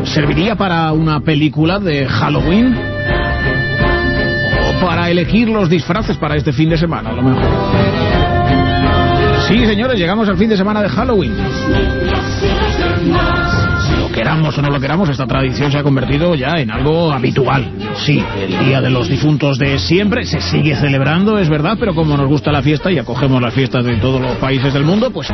¿Serviría para una película de Halloween? ¿O para elegir los disfraces para este fin de semana, a lo mejor? Sí, señores, llegamos al fin de semana de Halloween. Lo queramos o no lo queramos, esta tradición se ha convertido ya en algo habitual. Sí, el Día de los Difuntos de siempre se sigue celebrando, es verdad, pero como nos gusta la fiesta y acogemos las fiestas de todos los países del mundo, pues...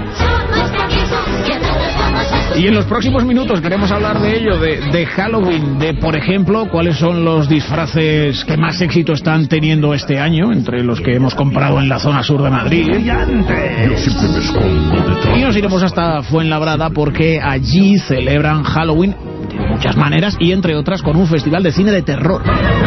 Y en los próximos minutos queremos hablar de ello, de Halloween, de, por ejemplo, cuáles son los disfraces que más éxito están teniendo este año, entre los que hemos comprado en la zona sur de Madrid. Y nos iremos hasta Fuenlabrada porque allí celebran Halloween de muchas maneras y, entre otras, con un festival de cine de terror.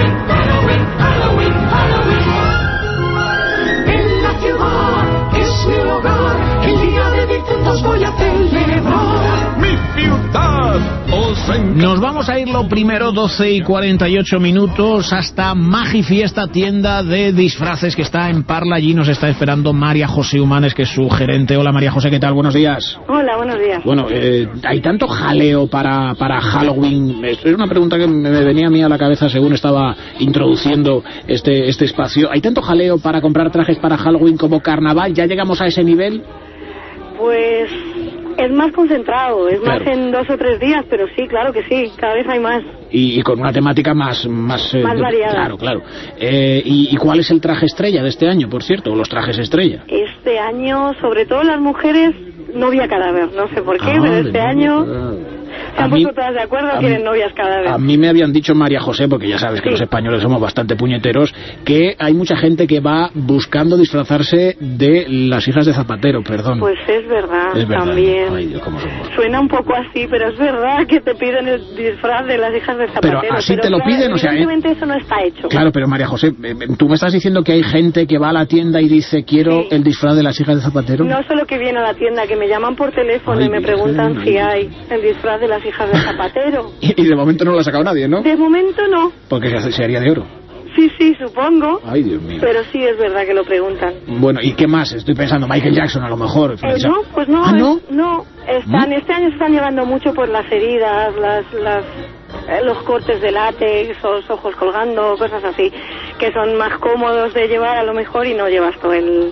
En la ciudad es mi hogar, el Día de Difuntos voy a celebrar. Mi ciudad os encanta. Nos vamos a ir lo primero, 12:48, hasta Magifiesta, tienda de disfraces que está en Parla. Allí nos está esperando María José Humanes, que es su gerente. Hola, María José, ¿qué tal? Buenos días. Hola, buenos días. Bueno, ¿hay tanto jaleo para Halloween? Es una pregunta que me venía a mí a la cabeza según estaba introduciendo este espacio. ¿Hay tanto jaleo para comprar trajes para Halloween como carnaval? ¿Ya llegamos a ese nivel? Pues es más concentrado, es Claro. más en 2 o 3 días, pero sí, claro que sí, cada vez hay más. Y con una temática más variada. Claro. ¿Y cuál es el traje estrella de este año, por cierto? ¿O los trajes estrella? Este año, sobre todo las mujeres, novia cadáver, no sé por qué, pero este año se han puesto todas de acuerdo, quieren novias cadáver. A mí me habían dicho, María José, porque ya sabes que los españoles somos bastante puñeteros, que hay mucha gente que va buscando disfrazarse de las hijas de Zapatero, perdón. Pues es verdad, también. Ay, Dios, cómo somos. Suena un poco así, pero es verdad que te piden el disfraz de las hijas de Zapatero. Pero así te lo claro, piden, o sea... evidentemente eso no está hecho. Claro, pero María José, ¿tú me estás diciendo que hay gente que va a la tienda y dice quiero el disfraz de las hijas de Zapatero? No solo que viene a la tienda, que me llaman por teléfono y me preguntan si hay el disfraz de las hijas de Zapatero. Y de momento no lo ha sacado nadie, ¿no? De momento no. Porque se haría de oro. Sí, supongo. Ay, Dios mío. Pero sí es verdad que lo preguntan. Bueno, ¿y qué más? Estoy pensando, Michael Jackson a lo mejor. No, pues no. ¿Ah, no? No, este año se están llevando mucho por las heridas, los cortes de látex, los ojos colgando, cosas así, que son más cómodos de llevar a lo mejor y no llevas todo el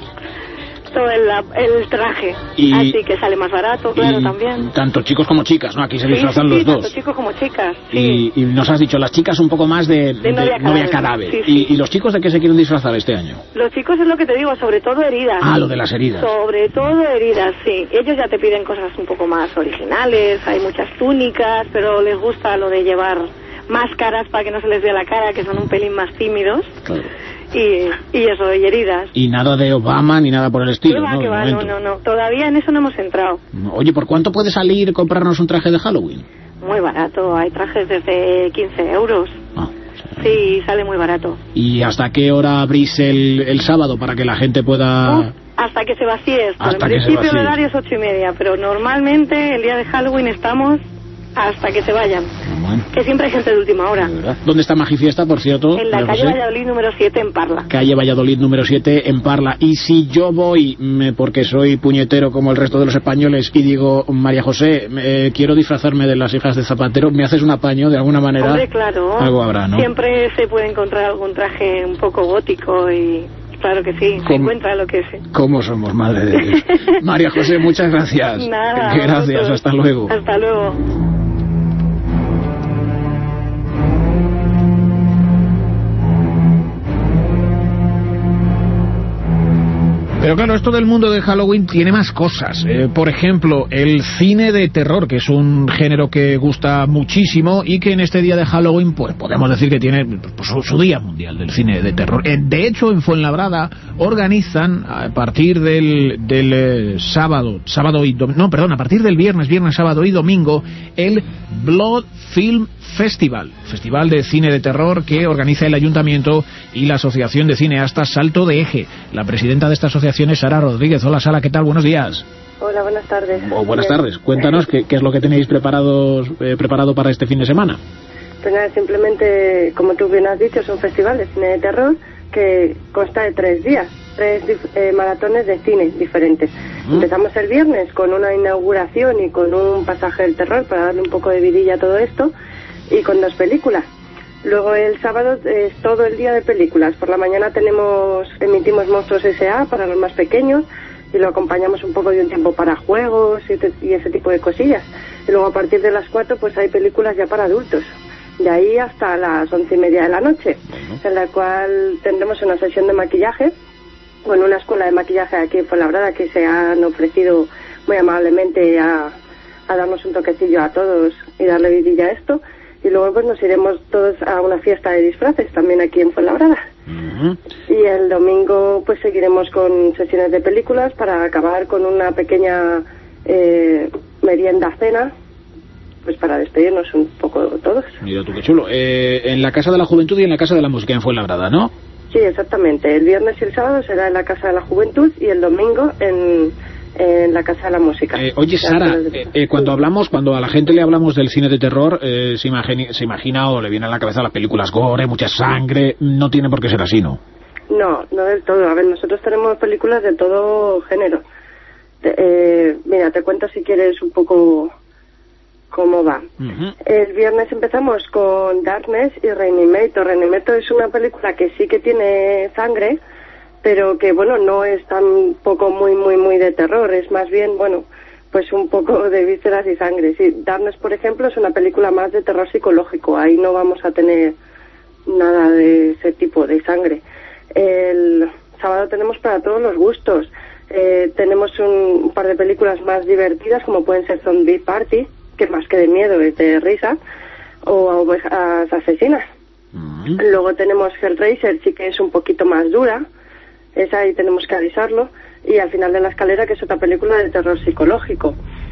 traje, así que sale más barato, claro, también. Tanto chicos como chicas, ¿no? Aquí se disfrazan los dos. Tanto chicos como chicas, y nos has dicho, las chicas un poco más de novia cadáver. Sí. ¿Y los chicos de qué se quieren disfrazar este año? Los chicos es lo que te digo, sobre todo heridas. Ah, lo de las heridas. Sobre todo heridas, sí. Ellos ya te piden cosas un poco más originales, hay muchas túnicas, pero les gusta lo de llevar máscaras para que no se les vea la cara, que son un pelín más tímidos. Claro. Y eso, y heridas. Y nada de Obama ni nada por el estilo, ¿no? No. Todavía en eso no hemos entrado. Oye, ¿por cuánto puede salir comprarnos un traje de Halloween? Muy barato, hay trajes desde 15 euros. Sí, sale muy barato. ¿Y hasta qué hora abrís el sábado para que la gente pueda...? Hasta que se vacíe esto. Hasta en que se principio vacíe. el horario es 8:30, pero normalmente el día de Halloween estamos hasta que se vayan. Bueno. Que siempre hay gente de última hora. ¿Dónde está Magifiesta, por cierto? En la calle Valladolid número 7 en Parla. Calle Valladolid número 7 en Parla. Y si yo voy, porque soy puñetero como el resto de los españoles, y digo, María José, quiero disfrazarme de las hijas de Zapatero, ¿me haces un apaño de alguna manera? Hombre, claro. Algo habrá, ¿no? Siempre se puede encontrar algún traje un poco gótico y... Claro que sí, se encuentra lo que es. ¿Cómo somos, madre de Dios? María José, muchas gracias. Nada. Gracias, hasta luego. Hasta luego. Pero claro, esto del mundo de Halloween tiene más cosas. Por ejemplo, el cine de terror, que es un género que gusta muchísimo y que en este día de Halloween, pues podemos decir que tiene su día mundial del cine de terror. De hecho, en Fuenlabrada organizan a partir del a partir del viernes, sábado y domingo, el Blood Film Festival de cine de terror que organiza el Ayuntamiento y la Asociación de Cineastas Salto de Eje. La presidenta de esta asociación es Sara Rodríguez. Hola, Sara, ¿qué tal? Buenos días. Hola, buenas tardes. Buenas tardes. Cuéntanos qué es lo que tenéis preparado para este fin de semana. Pues nada, simplemente, como tú bien has dicho, es un festival de cine de terror que consta de 3 días. 3 maratones de cine diferentes. Empezamos el viernes con una inauguración y con un pasaje del terror para darle un poco de vidilla a todo esto, y con 2 películas. Luego el sábado es todo el día de películas. Por la mañana emitimos Monstruos S.A. para los más pequeños, y lo acompañamos un poco de un tiempo para juegos y ese tipo de cosillas. Y luego a partir de las 4 pues hay películas ya para adultos, de ahí hasta las 11:30 de la noche, en la cual tendremos una sesión de maquillaje con una escuela de maquillaje aquí en Fuenlabrada, que se han ofrecido muy amablemente a darnos un toquecillo a todos y darle vidilla a esto. Y luego pues nos iremos todos a una fiesta de disfraces también aquí en Fuenlabrada. Y el domingo pues seguiremos con sesiones de películas para acabar con una pequeña merienda cena, pues para despedirnos un poco todos. Mira tú qué chulo. En la Casa de la Juventud y en la Casa de la Música en Fuenlabrada, ¿no? Sí, exactamente. El viernes y el sábado será en la Casa de la Juventud y el domingo en la Casa de la Música. Oye, Sara, cuando a la gente le hablamos del cine de terror, se imagina o le viene a la cabeza las películas gore, mucha sangre. No tiene por qué ser así, ¿no? No del todo. A ver, nosotros tenemos películas de todo género. Mira, te cuento si quieres un poco cómo va. El viernes empezamos con Darkness y Reanimator. Reanimator es una película que sí que tiene sangre, pero que bueno, no es tampoco muy de terror, es más bien, bueno, pues un poco de vísceras y sangre. Sí, Darkness, por ejemplo, es una película más de terror psicológico, ahí no vamos a tener nada de ese tipo de sangre. El sábado tenemos para todos los gustos. Tenemos un par de películas más divertidas, como pueden ser Zombie Party, que más que de miedo es de risa, o Ovejas Asesinas. Luego tenemos Hellraiser, sí que es un poquito más dura, esa ahí tenemos que avisarlo, y Al final de la escalera, que es otra película de terror psicológico.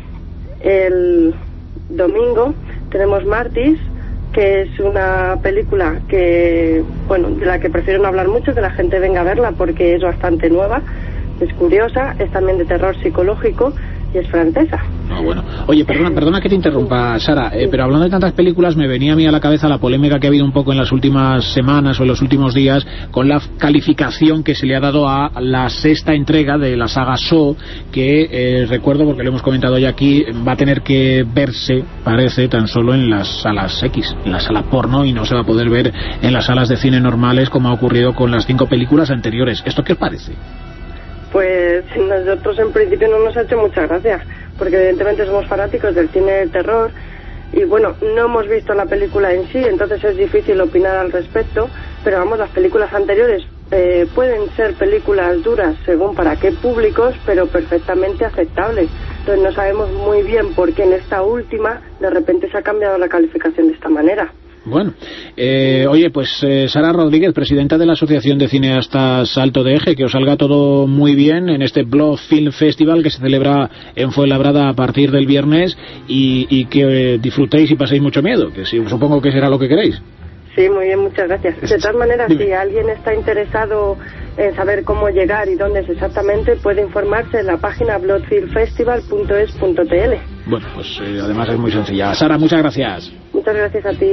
El domingo tenemos Martis, que es una película que, bueno, de la que prefiero no hablar mucho, que la gente venga a verla porque es bastante nueva, es curiosa, es también de terror psicológico y es francesa. Bueno. Oye, perdona que te interrumpa, Sara, pero hablando de tantas películas, me venía a mí a la cabeza la polémica que ha habido un poco en las últimas semanas o en los últimos días con la calificación que se le ha dado a la 6ª entrega de la saga Saw, que recuerdo, porque lo hemos comentado ya aquí, va a tener que verse, parece, tan solo en las salas X, en la sala porno, y no se va a poder ver en las salas de cine normales como ha ocurrido con las 5 películas anteriores. ¿Esto qué os parece? Pues nosotros en principio no nos ha hecho mucha gracia, porque evidentemente somos fanáticos del cine de terror y bueno, no hemos visto la película en sí, entonces es difícil opinar al respecto, pero vamos, las películas anteriores pueden ser películas duras según para qué públicos, pero perfectamente aceptables. Entonces no sabemos muy bien por qué en esta última de repente se ha cambiado la calificación de esta manera. Bueno, oye, pues Sara Rodríguez, presidenta de la Asociación de Cineastas Alto de Eje, que os salga todo muy bien en este Blood Film Festival que se celebra en Fuenlabrada a partir del viernes, y que disfrutéis y paséis mucho miedo, que sí, supongo que será lo que queréis. Sí, muy bien, muchas gracias. De todas maneras, si alguien está interesado en saber cómo llegar y dónde es exactamente, puede informarse en la página bloodfilmfestival.es.tl. Bueno, pues además es muy sencilla. Sara, muchas gracias. Muchas gracias a ti.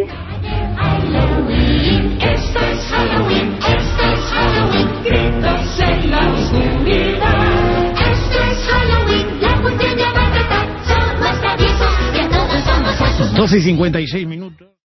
Esto es Halloween, gritos en la oscuridad. Esto es Halloween, la cuestión ya va a empezar. Somos traviesos y a todos vamos a asustar. 12:56 minutos.